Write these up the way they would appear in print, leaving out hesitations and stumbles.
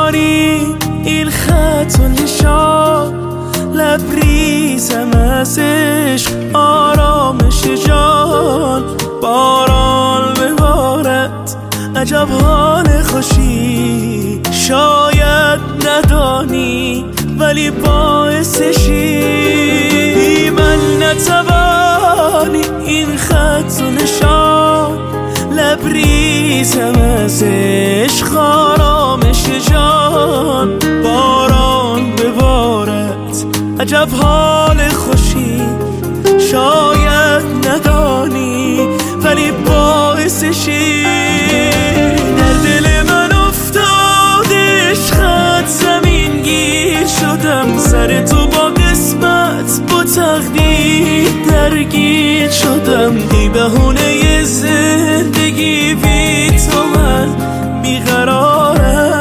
ندانی این خط و نشان، لبریزم از عشق آرامش جان. باران ببارد عجب حال خوشی، شاید ندانی ولی باعثشی. بی من نتوانی این خط و نشان، لبریزم از عشق آرامش جان. باران ببارد عجب حال خوشی، شاید ندانی ولی باعثشی. در دل من افتاد عشقت زمین گیر شدم، سر تو با قسمت با تقدیر درگیر شدم. ای بهونه زندگی بی تو من بیقرارم.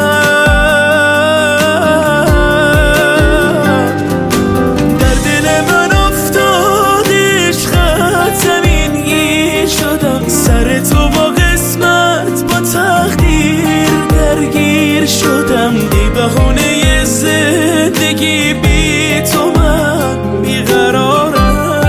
در دل من افتاد عشقت زمین گیر شدم، سر تو با قسمت با تقدیر درگیر شدم. ای بهونه زندگی بی تو من بیقرارم.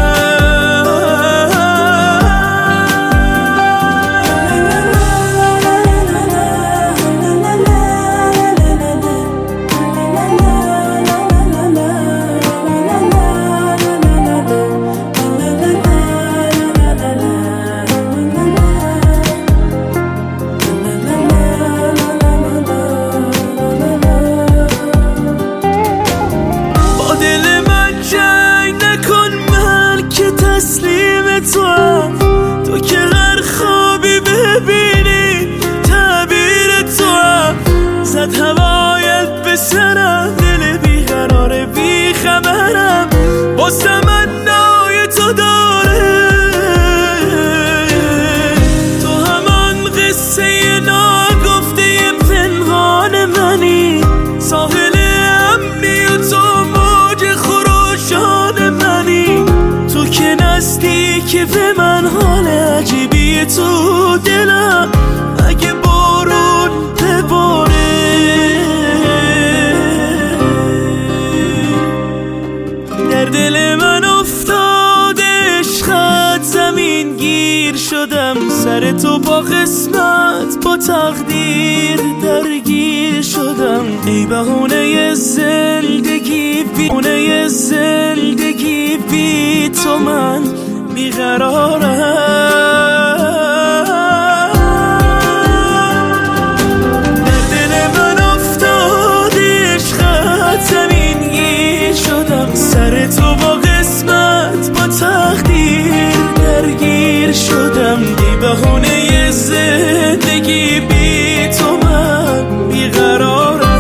تو که هر خوابی ببینی تعبیر تو هم، زد هوایت به سرم، دل بیقرار بیخبرم واسه من نای تو داره. تو همان قصه ناگفته پنهان منی، ساحل امنی و تو موج خروشان منی. تو که نزدیکی به من، حال عجیبی تو دلم اگه بارون بباره. در دل من افتاد عشقت زمین گیر شدم، سر تو با قسمت با تقدیر درگیر شدم. ای بهونه زندگی بی تو من بیقرارم. در دل من افتاد عشقت زمین گیر شدم، سر تو با قسمت با تقدیر درگیر شدم. ای بهونه زندگی بی تو من بیقرارم.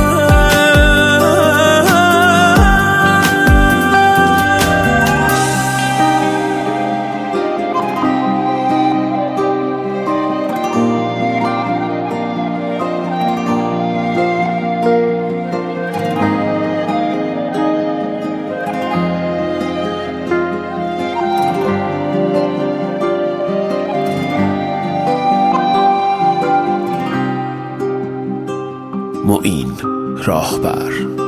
معین راهبر.